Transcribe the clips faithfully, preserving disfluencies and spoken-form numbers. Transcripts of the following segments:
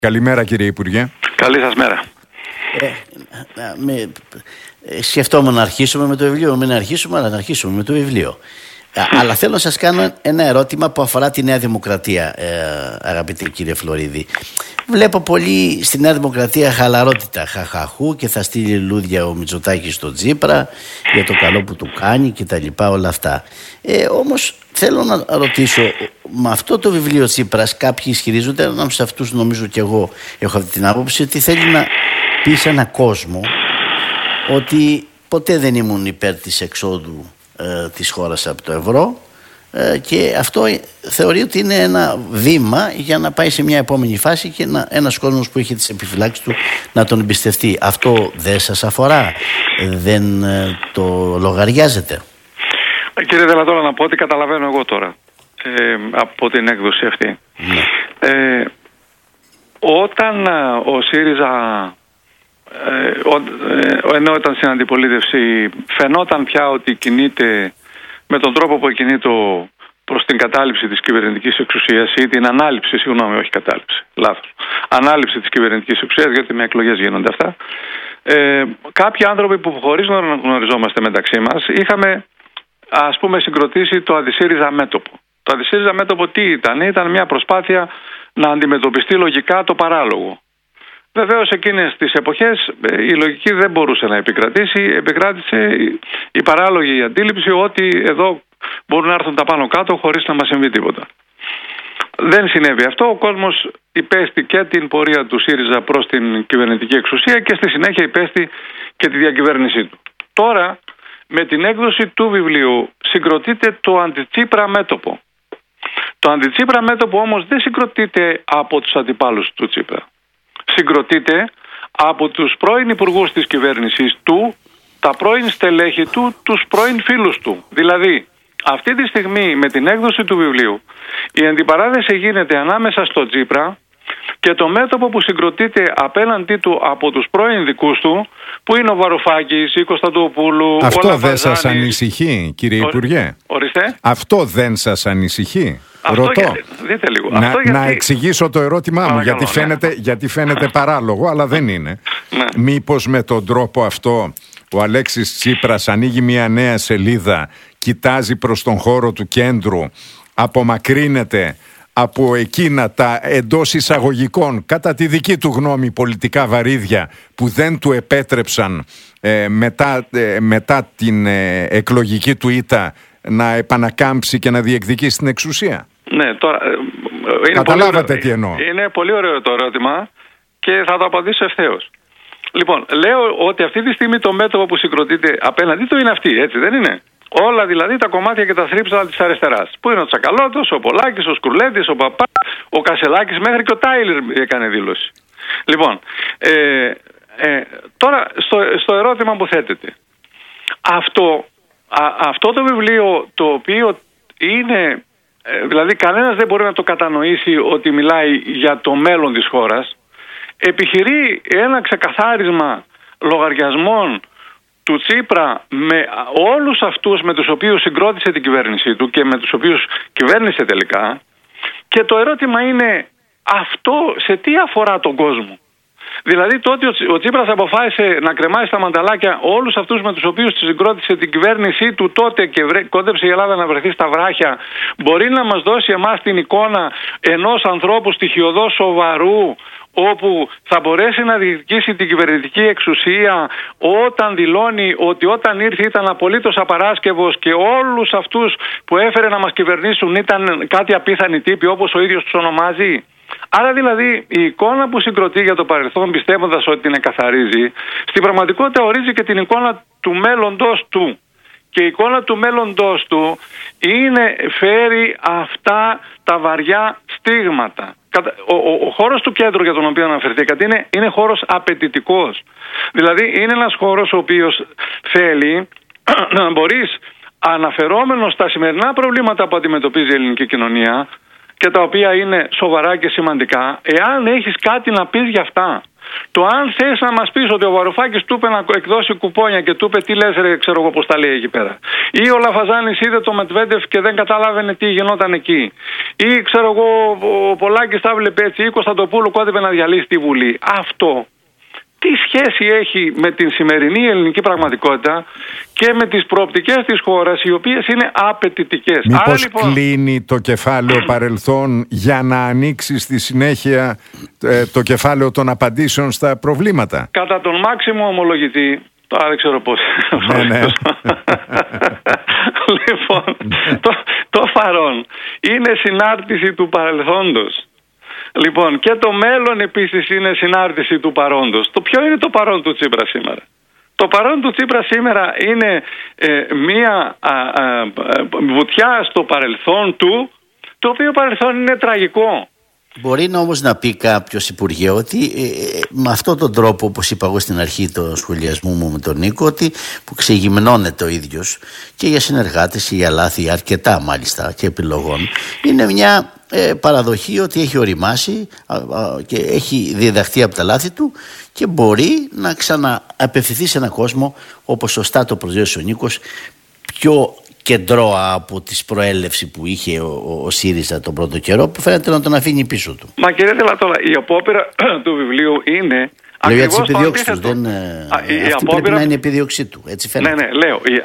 Καλημέρα κύριε Υπουργέ. Καλή σας μέρα. Ε, με, σκεφτόμουν να αρχίσουμε με το βιβλίο, μην αρχίσουμε, αλλά να αρχίσουμε με το βιβλίο. Α, αλλά θέλω να σας κάνω ένα ερώτημα που αφορά τη Νέα Δημοκρατία, ε, αγαπητέ κύριε Φλωρίδη. Βλέπω πολύ στη Νέα Δημοκρατία χαλαρότητα, χαχαχού, και θα στείλει λουλούδια ο Μητσοτάκης στο Τσίπρα για το καλό που του κάνει και τα λοιπά, όλα αυτά. Ε, όμως θέλω να ρωτήσω, με αυτό το βιβλίο Τσίπρας κάποιοι ισχυρίζονται, ανάμεσα σε αυτούς νομίζω και εγώ έχω αυτή την άποψη, ότι θέλει να πει σε έναν κόσμο ότι ποτέ δεν ήμουν υπέρ της εξόδου ε, της χώρας από το ευρώ, ε, και αυτό θεωρεί ότι είναι ένα βήμα για να πάει σε μια επόμενη φάση και να, ένας κόσμος που έχει τις επιφυλάξεις του να τον εμπιστευτεί. Αυτό δεν σας αφορά? Δεν ε, το λογαριάζετε? Κύριε Δελατόρα, να πω ότι καταλαβαίνω εγώ τώρα ε, από την έκδοση αυτή. Ναι. Ε, όταν ο ΣΥΡΙΖΑ ε, ο, ε, ενώ ήταν στην αντιπολίτευση φαινόταν πια ότι κινείται με τον τρόπο που κινείται προς την κατάληψη της κυβερνητικής εξουσίας ή την ανάληψη, συγγνώμη, όχι κατάληψη, λάθος, ανάληψη της κυβερνητικής εξουσίας, γιατί με εκλογές γίνονται αυτά, ε, κάποιοι άνθρωποι που χωρίς να γνωριζόμαστε μεταξύ μας είχαμε, ας πούμε, συγκροτήσει το αντισύριζα μέτωπο. Το αντισύριζα μέτωπο τι ήταν? Ήταν μια προσπάθεια να αντιμετωπιστεί λογικά το παράλογο. Βεβαίως εκείνες τις εποχές η λογική δεν μπορούσε να επικρατήσει, επικράτησε η παράλογη αντίληψη ότι εδώ μπορούν να έρθουν τα πάνω κάτω χωρίς να μας συμβεί τίποτα. Δεν συνέβη αυτό, ο κόσμος υπέστη και την πορεία του ΣΥΡΙΖΑ προς την κυβερνητική εξουσία και στη συνέχεια υπέστη και τη διακυβέρνησή του. Τώρα με την έκδοση του βιβλίου συγκροτείται το αντιτσίπρα μέτωπο. Το αντιτσίπρα μέτωπο όμως δεν συγκροτείται από τους αντιπάλους του Τσίπρα. Συγκροτείται από τους πρώην υπουργούς της κυβέρνησης του, τα πρώην στελέχη του, τους πρώην φίλους του. Δηλαδή, αυτή τη στιγμή με την έκδοση του βιβλίου η αντιπαράθεση γίνεται ανάμεσα στο Τσίπρα και το μέτωπο που συγκροτείται απέναντί του από τους πρώην δικούς του, που είναι ο Βαρουφάκης, η Κωνσταντοπούλου. Αυτό δεν σας ανησυχεί, κύριε Υπουργέ? Ορίστε. Αυτό δεν σας ανησυχεί? Αυτό Ρωτώ. Γιατί, δείτε λίγο. Να, Αυτό γιατί... να εξηγήσω το ερώτημά μου, γιατί φαίνεται, ναι. γιατί φαίνεται παράλογο, αλλά δεν είναι. Ναι. Μήπως με τον τρόπο αυτό ο Αλέξης Τσίπρας ανοίγει μια νέα σελίδα, κοιτάζει προς τον χώρο του κέντρου, απομακρύνεται από εκείνα τα εντός εισαγωγικών, κατά τη δική του γνώμη, πολιτικά βαρύδια που δεν του επέτρεψαν ε, μετά, ε, μετά την ε, εκλογική του ήττα να επανακάμψει και να διεκδικήσει την εξουσία? Ναι, τώρα, ε, είναι καταλάβατε πολύ, τι εννοώ. Είναι πολύ ωραίο το ερώτημα και θα το απαντήσω ευθέως. Λοιπόν, λέω ότι αυτή τη στιγμή το μέτωπο που συγκροτείται απέναντί του είναι αυτή, έτσι δεν είναι? Όλα δηλαδή τα κομμάτια και τα θρύψαλα της αριστεράς. Που είναι ο Τσακαλώτος, ο Πολάκης, ο Σκουρλέτης, ο Παπά, ο Κασελάκης, μέχρι και ο Τάιλερ έκανε δήλωση. Λοιπόν, ε, ε, τώρα στο, στο ερώτημα που θέτεται. Αυτό, α, αυτό το βιβλίο, το οποίο είναι, ε, δηλαδή κανένας δεν μπορεί να το κατανοήσει ότι μιλάει για το μέλλον της χώρας, επιχειρεί ένα ξεκαθάρισμα λογαριασμών του Τσίπρα με όλους αυτούς με τους οποίους συγκρότησε την κυβέρνησή του και με τους οποίους κυβέρνησε τελικά, και το ερώτημα είναι αυτό σε τι αφορά τον κόσμο? Δηλαδή το ότι ο Τσίπρας αποφάσισε να κρεμάσει στα μανταλάκια όλους αυτούς με τους οποίους συγκρότησε την κυβέρνησή του τότε και βρε, κόντεψε η Ελλάδα να βρεθεί στα βράχια, μπορεί να μας δώσει εμάς την εικόνα ενός ανθρώπου στοιχειωδώς σοβαρού, όπου θα μπορέσει να διεκδικήσει την κυβερνητική εξουσία, όταν δηλώνει ότι όταν ήρθε ήταν απολύτως απαράσκευος και όλους αυτούς που έφερε να μας κυβερνήσουν ήταν κάτι απίθανοι τύποι, όπως ο ίδιος τους ονομάζει? Άρα δηλαδή η εικόνα που συγκροτεί για το παρελθόν, πιστεύοντας ότι την εκαθαρίζει, στην πραγματικότητα ορίζει και την εικόνα του μέλλοντος του. Και η εικόνα του μέλλοντος του είναι, φέρει αυτά τα βαριά στίγματα. Ο, ο, ο χώρος του κέντρου για τον οποίο αναφερθήκατε είναι, είναι χώρος απαιτητικός. Δηλαδή είναι ένας χώρος ο οποίος θέλει να μπορείς, αναφερόμενος στα σημερινά προβλήματα που αντιμετωπίζει η ελληνική κοινωνία και τα οποία είναι σοβαρά και σημαντικά, εάν έχεις κάτι να πεις για αυτά, Το αν θες να μας πεις ότι ο Βαρουφάκης του είπε να εκδώσει κουπόνια και του είπε τι λες ρε, ξέρω εγώ πώς τα λέει εκεί πέρα. Ή ο Λαφαζάνης είδε το Μετβέντεφ και δεν καταλάβαινε τι γινόταν εκεί. Ή ξέρω εγώ ο Πολάκης τα βλέπε έτσι, ή Κωνσταντοπούλου κόντευε να διαλύσει τη Βουλή. Αυτό τι σχέση έχει με την σημερινή ελληνική πραγματικότητα και με τις προοπτικές της χώρας, οι οποίες είναι απαιτητικές. Μήπως Άρα, λοιπόν, κλείνει το κεφάλαιο παρελθόν για να ανοίξει στη συνέχεια ε, το κεφάλαιο των απαντήσεων στα προβλήματα? Κατά τον Μάξιμο ομολογητή, τώρα δεν ξέρω πώς. Ναι, ναι. Λοιπόν, το, το παρόν είναι συνάρτηση του παρελθόντος. Λοιπόν, και το μέλλον επίσης είναι συνάρτηση του παρόντος. Το ποιο είναι το παρόν του Τσίπρα σήμερα? Το παρόν του Τσίπρα σήμερα είναι ε, μία α, α, βουτιά στο παρελθόν του, το οποίο παρελθόν είναι τραγικό. Μπορεί να όμως να πει κάποιος Υπουργέ ότι ε, με αυτόν τον τρόπο, όπως είπα εγώ στην αρχή του σχολιασμού μου με τον Νίκο, ότι που ξεγυμνώνεται ο ίδιος και για συνεργάτες ή για λάθη αρκετά μάλιστα και επιλογών, είναι μια ε, παραδοχή ότι έχει οριμάσει α, α, και έχει διδαχθεί από τα λάθη του και μπορεί να ξανααπευθυνθεί σε έναν κόσμο, όπως σωστά το προσδιορίσε ο Νίκος, πιο κεντρώα από τη προέλευση που είχε ο, ο, ο ΣΥΡΙΖΑ τον πρώτο καιρό, που φαίνεται να τον αφήνει πίσω του. Μα κύριε Τελατόλα, η απόπειρα του βιβλίου είναι λέω για τις επιδίωξεις του. Δεν, Α, αυτή η απόπειρα... πρέπει να είναι η επιδίωξή του. Έτσι φαίνεται. Ναι, ναι, λέω. Η,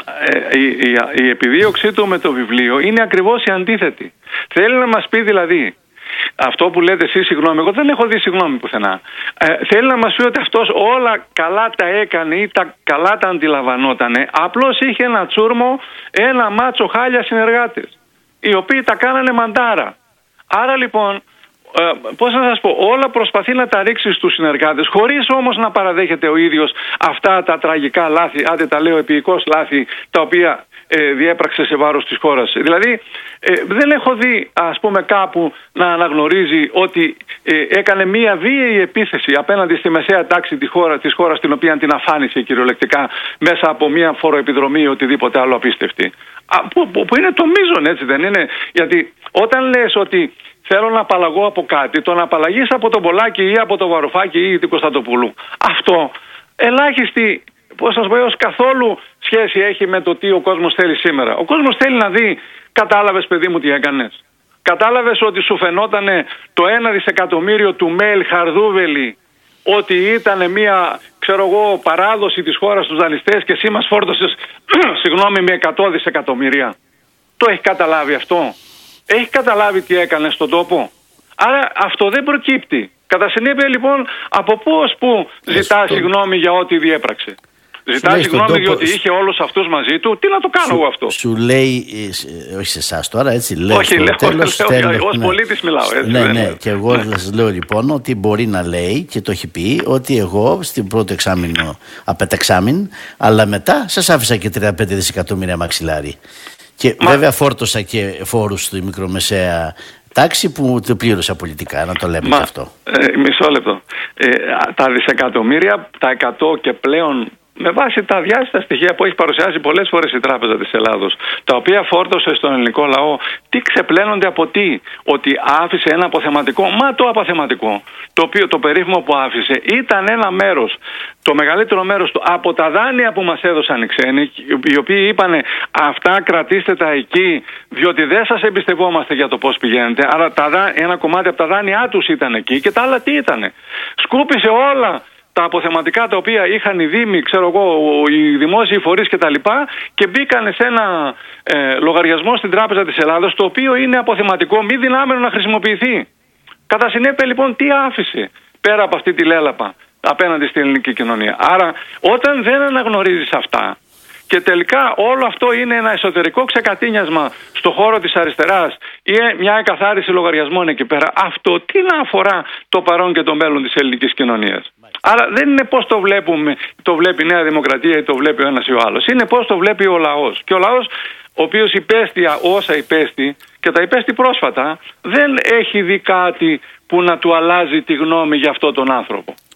η, η, η επιδίωξή του με το βιβλίο είναι ακριβώς η αντίθετη. Θέλει να μας πει δηλαδή αυτό που λέτε εσείς, συγγνώμη, εγώ δεν έχω δει συγγνώμη πουθενά. Ε, θέλει να μας πει ότι αυτός όλα καλά τα έκανε ή τα καλά τα αντιλαμβανότανε. Απλώς είχε ένα τσούρμο, ένα μάτσο χάλια συνεργάτες, οι οποίοι τα κάνανε μαντάρα. Άρα λοιπόν, ε, πώς να σας πω, όλα προσπαθεί να τα ρίξει στους συνεργάτες, χωρίς όμως να παραδέχεται ο ίδιος αυτά τα τραγικά λάθη, άντε τα λέω επίοικος λάθη, τα οποία ε, διέπραξε σε βάρος της χώρας. Δηλαδή ε, δεν έχω δει, ας πούμε, κάπου να αναγνωρίζει ότι ε, έκανε μία βίαιη επίθεση απέναντι στη μεσαία τάξη της χώρας, της χώρας την οποία την αφάνισε κυριολεκτικά μέσα από μία φοροεπιδρομή ή οτιδήποτε άλλο απίστευτη. Α, που, που, που είναι το μείζον, έτσι δεν είναι? Γιατί όταν λες ότι θέλω να απαλλαγώ από κάτι, το να απαλλαγείς από τον Πολάκη ή από τον Βαρουφάκη ή την Κωνσταντοπούλου, αυτό ελάχιστη, πώς σας πω, έως καθόλου σχέση έχει με το τι ο κόσμος θέλει σήμερα. Ο κόσμος θέλει να δει, κατάλαβες παιδί μου τι έκανες? Κατάλαβες ότι σου φαινότανε το ένα δισεκατομμύριο του Μέιλ Χαρδούβελη ότι ήταν μια, ξέρω εγώ, παράδοση της χώρας στους δανειστές και εσύ μας φόρτωσες συγγνώμη, με εκατό δισεκατομμύρια? Το έχει καταλάβει αυτό? Έχει καταλάβει τι έκανε στον τόπο? Άρα αυτό δεν προκύπτει. Κατά συνέπεια λοιπόν, από πώς που ζητά συγγνώμη για ό,τι διέπραξε? Ζητά συγγνώμη διότι είχε όλους αυτούς μαζί του. Τι να το κάνω σου, εγώ αυτό? Σου λέει, όχι σε εσάς τώρα, έτσι λέω. Όχι, λέω, τέλος, λέω, τέλος, ως ναι. πολίτης μιλάω. Έτσι, ναι, ναι, ναι, και εγώ θα σας λέω λοιπόν ότι μπορεί να λέει και το έχει πει ότι εγώ στην πρώτο εξάμηνο απέταξάμην, αλλά μετά σας άφησα και τριάντα πέντε δισεκατομμύρια μαξιλάρι. Και Μα... βέβαια φόρτωσα και φόρους στη μικρομεσαία τάξη που το πλήρωσα πολιτικά, να το λέμε Μα, και αυτό. Ε, μισό λεπτό. Ε, τα δισεκατομμύρια, τα εκατό και πλέον, με βάση τα διάστα στοιχεία που έχει παρουσιάσει πολλές φορές η Τράπεζα της Ελλάδος, τα οποία φόρτωσε στον ελληνικό λαό, τι ξεπλένονται από τι? Ότι άφησε ένα αποθεματικό, μα το αποθεματικό, το οποίο το περίφημο που άφησε ήταν ένα μέρος, το μεγαλύτερο μέρος του, από τα δάνεια που μας έδωσαν οι ξένοι, οι οποίοι είπανε αυτά κρατήστε τα εκεί, διότι δεν σας εμπιστευόμαστε για το πώς πηγαίνετε. Άρα τα, ένα κομμάτι από τα δάνειά τους ήταν εκεί και τα άλλα τι ήτανε? Σκούπισε όλα τα αποθεματικά τα οποία είχαν οι δήμοι, ξέρω εγώ, οι δημόσιοι φορείς και τα λοιπά, και μπήκαν σε ένα ε, λογαριασμό στην Τράπεζα της Ελλάδος, το οποίο είναι αποθεματικό, μη δυνάμενο να χρησιμοποιηθεί. Κατά συνέπεια λοιπόν τι άφησε πέρα από αυτή τη λέλαπα απέναντι στην ελληνική κοινωνία? Άρα όταν δεν αναγνωρίζεις αυτά και τελικά όλο αυτό είναι ένα εσωτερικό ξεκατίνιασμα στο χώρο της αριστεράς ή μια εκαθάριση λογαριασμών εκεί πέρα, αυτό τι να αφορά το παρόν και το μέλλον της ελληνικής κοινωνίας? Άρα δεν είναι πώς το βλέπουμε, το βλέπει η Νέα Δημοκρατία ή το βλέπει ο ένας ή ο άλλος. Είναι πώς το βλέπει ο λαός. Και ο λαός, ο οποίος υπέστη όσα υπέστη και τα υπέστη πρόσφατα, δεν έχει δει κάτι που να του αλλάζει τη γνώμη για αυτόν τον άνθρωπο.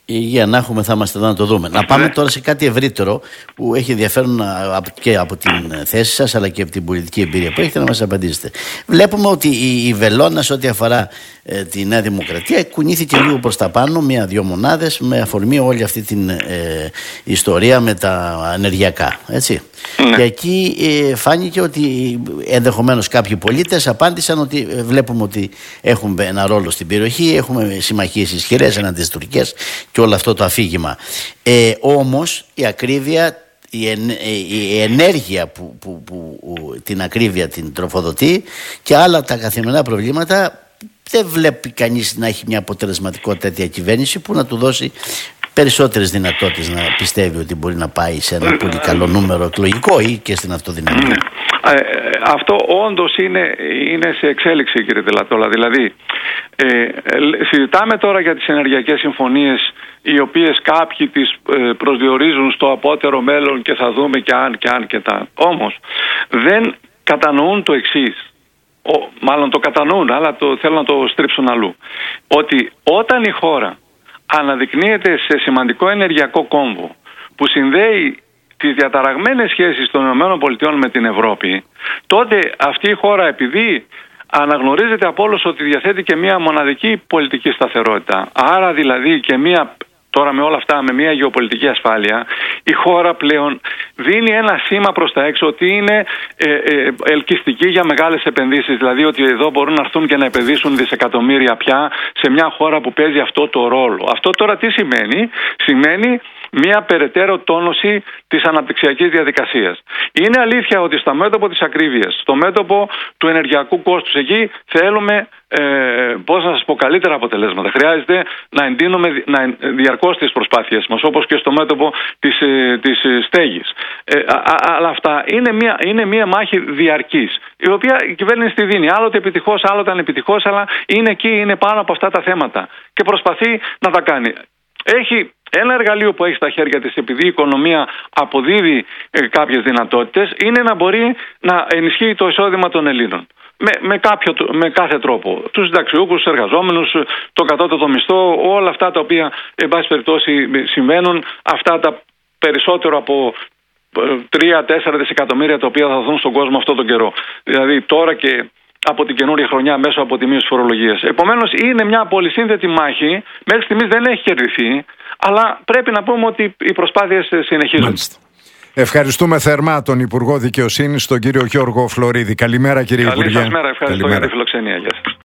υγεία να έχουμε, θα είμαστε εδώ να το δούμε. Να πάμε τώρα σε κάτι ευρύτερο που έχει ενδιαφέρον και από την θέση σας αλλά και από την πολιτική εμπειρία που έχετε να μας απαντήσετε. Βλέπουμε ότι η, η βελόνα σε ό,τι αφορά ε, τη Νέα Δημοκρατία κουνήθηκε λίγο προς τα πάνω, μία-δύο μονάδες, με αφορμή όλη αυτή την ε, ιστορία με τα ενεργειακά. Έτσι. Ναι. Και εκεί ε, φάνηκε ότι ενδεχομένως κάποιοι πολίτες απάντησαν ότι ε, βλέπουμε ότι έχουμε ένα ρόλο στην περιοχή, έχουμε συμμαχίες ισχυρές εναντί της Τουρκίας και όλο αυτό το αφήγημα. Ε, όμως η ακρίβεια, η, εν, η ενέργεια που, που, που, που την ακρίβεια την τροφοδοτεί και άλλα τα καθημερινά προβλήματα, δεν βλέπει κανείς να έχει μια αποτελεσματικότητα τέτοια κυβέρνηση που να του δώσει περισσότερες δυνατότητες να πιστεύει ότι μπορεί να πάει σε ένα πολύ καλό νούμερο εκλογικό ή και στην αυτοδυναμία. Ε, αυτό όντως είναι, είναι σε εξέλιξη, κύριε Τελατόλα. Δηλαδή ε, συζητάμε τώρα για τις ενεργειακές συμφωνίες, οι οποίες κάποιοι τις ε, προσδιορίζουν στο απότερο μέλλον και θα δούμε και αν και αν και τα. Όμως δεν κατανοούν το εξής. Ο, μάλλον το κατανοούν, αλλά το, θέλουν να το στρίψουν αλλού. Ότι όταν η χώρα αναδεικνύεται σε σημαντικό ενεργειακό κόμβο που συνδέει τις διαταραγμένες σχέσεις των ΗΠΑ με την Ευρώπη, τότε αυτή η χώρα, επειδή αναγνωρίζεται από όλους ότι διαθέτει και μια μοναδική πολιτική σταθερότητα, άρα δηλαδή και μια, τώρα με όλα αυτά, με μια γεωπολιτική ασφάλεια, η χώρα πλέον δίνει ένα σήμα προς τα έξω ότι είναι ε, ε, ελκυστική για μεγάλες επενδύσεις. Δηλαδή ότι εδώ μπορούν να έρθουν και να επενδύσουν δισεκατομμύρια πια σε μια χώρα που παίζει αυτό το ρόλο. Αυτό τώρα τι σημαίνει? Σημαίνει μια περαιτέρω τόνωση της αναπτυξιακής διαδικασίας. Είναι αλήθεια ότι στο μέτωπο της ακρίβειας, στο μέτωπο του ενεργειακού κόστους, εκεί θέλουμε ε, πώς να σας πω, καλύτερα αποτελέσματα. Χρειάζεται να εντείνουμε να, διαρκώς τις προσπάθειες μας, όπως και στο μέτωπο της, ε, της στέγης. Ε, α, α, αλλά αυτά είναι μια, είναι μια μάχη διαρκής, η οποία η κυβέρνηση τη δίνει. Άλλοτε επιτυχώς, άλλοτε ανεπιτυχώς, αλλά είναι εκεί, είναι πάνω από αυτά τα θέματα και προσπαθεί να τα κάνει. Έχει ένα εργαλείο που έχει στα χέρια της, επειδή η οικονομία αποδίδει ε, κάποιες δυνατότητες, είναι να μπορεί να ενισχύει το εισόδημα των Ελλήνων. Με, με, κάποιο, με κάθε τρόπο. Τους συνταξιούχους, τους εργαζόμενους, το κατώτατο μισθό, όλα αυτά τα οποία, εν πάση περιπτώσει, συμβαίνουν, αυτά τα περισσότερο από τρία τέσσερα δισεκατομμύρια τα οποία θα δοθούν στον κόσμο αυτόν τον καιρό. Δηλαδή τώρα και από την καινούργια χρονιά μέσω από τη μείωση φορολογίας. Επομένως είναι μια πολυσύνθετη μάχη, μέχρι στιγμής δεν έχει κερδιθεί, αλλά πρέπει να πούμε ότι οι προσπάθειες συνεχίζονται. Μάλιστα. Ευχαριστούμε θερμά τον Υπουργό Δικαιοσύνης, τον κύριο Γιώργο Φλωρίδη. Καλημέρα, κύριε Υπουργέ. Καλή σας μέρα, ευχαριστώ. Καλημέρα. Για τη φιλοξενία. Γεια σας.